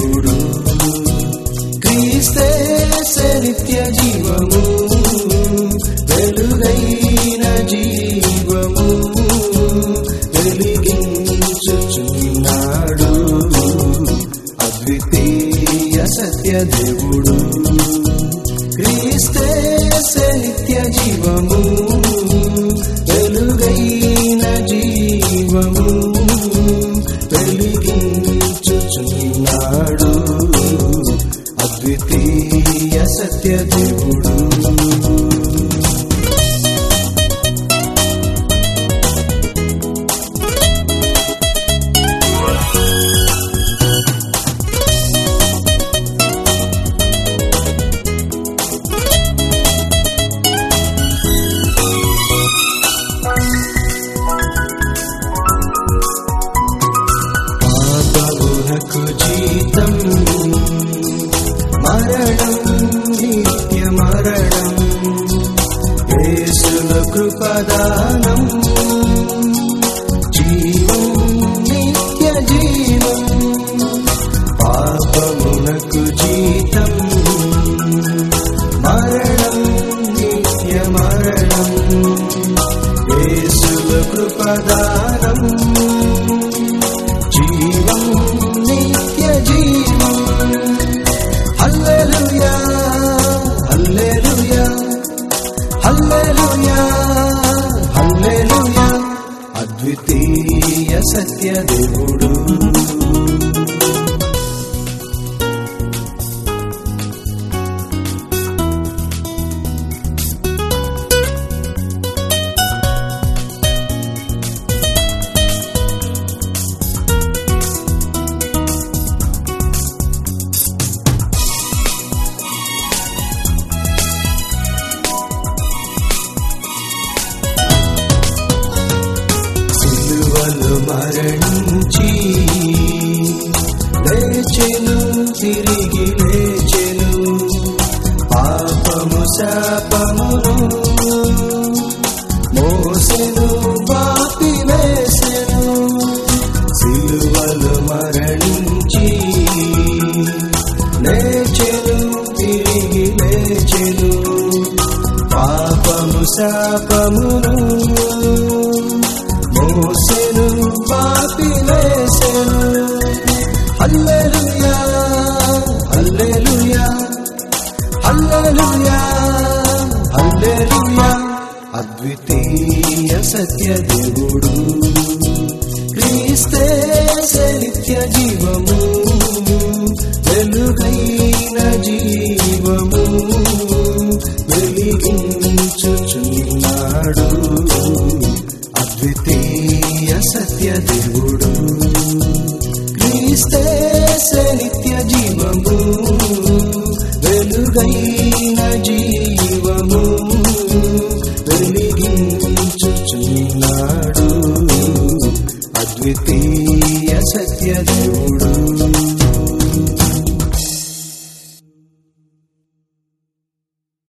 దేవుడు, క్రీస్తే నిత్య జీవము, వెలుగైన జీవము వెలిగించుచున్నాడు. అద్వితీయ సత్య దేవుడు, క్రీస్తే నిత్య జీవము, వెలుగైన జీవము వెలిగించుచున్నాడు. అద్వితీయ సత్య దేవుడు. పాపమునకు జీతం మరణం, నిత్య మరణం, యేసుల కృపదానం, జీవం నిత్య జీవం. పాపమునకు జీతం మరణం, నిత్య మరణం, యేసుల కృపదానం, జీవం నిత్య జీవం. హల్లెలూయా హల్లెలూయా హల్లెలూయా హల్లెలూయా. అద్వితీయ సత్య దేవుడు, మరణించి లేచెను, తిరిగి లేచెను, పాపము శాపమును మోసెను, పాపి వేసెను. సిలువలు మరణించి లేచెను, తిరిగి లేచెను, పాపము శాపమును మోసెను, పాపి వేసెను. హల్లెలూయా హల్లెలూయా హల్లెలూయా హల్లెలూయా. అద్వితీయ సత్య దేవుడు, క్రీస్తే నిత్య జీవము,